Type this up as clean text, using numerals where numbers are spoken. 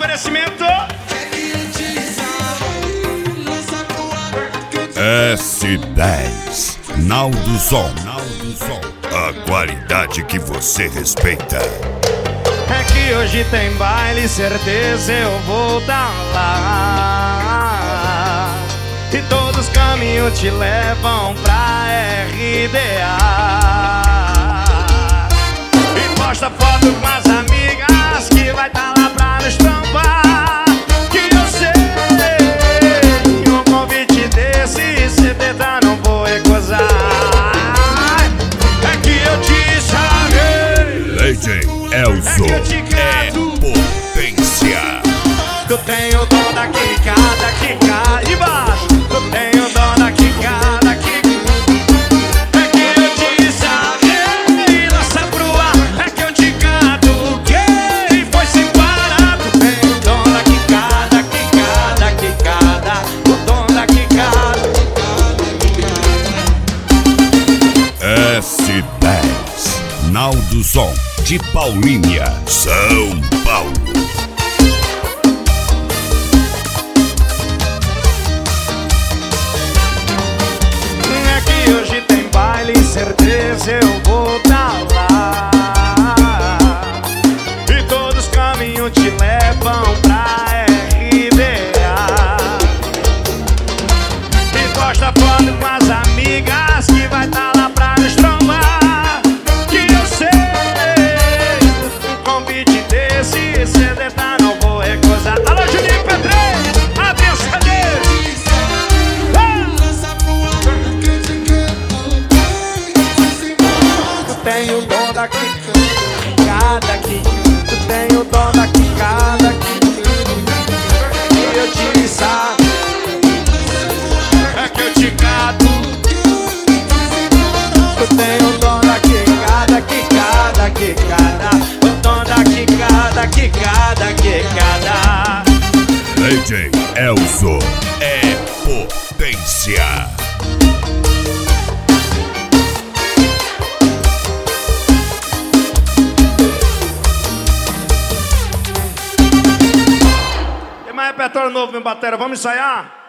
oferecimento S10 Naldo Som. A qualidade que você respeita. é que hoje tem baile, certeza eu vou tá lá. E todos os caminhos te levam pra RDA. E posta foto com as amigas que vai tá lá pra nos trombar. Que eu sei, um convite desse cê tenta, não vou recusar. É que eu te chamei, DJ Elzo é potência. tu tem o dom da quicada, quicada embaixo. Tu tem o dom da quicada, quicada. É que eu te chamei, lança pro ar. É que eu te catuquei, foi sem parar. Tu tem o dom da quicada, quicada, quicada. O dom da quicada. S10 Naldo Som de Paulínia, São Paulo. É que hoje tem baile, certeza eu vou tá lá. E todos os caminhos te levam pra RDA. E posta foto com as amigas que vai tá lá pra nos trombar. Que eu sei, um convite desse cê tá, não vou recusar. Alô, Juninho Pedreiro, abre os cadeiros. Tu tem o dom da quicada aqui. Tu tem o dom da quicada aqui. E eu te sabe, é que eu te cato. Tu tem o dom da quicada, quicada, quicada. O dom da quicada, quicada, quicada. DJ Elzo é potência. Tem mais repertório novo, meu batera, vamos ensaiar?